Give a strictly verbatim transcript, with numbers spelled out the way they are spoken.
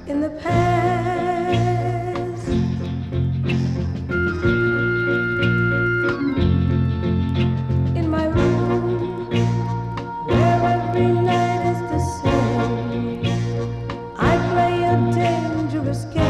in the past. In my room, where every night is the same, I play a dangerous game.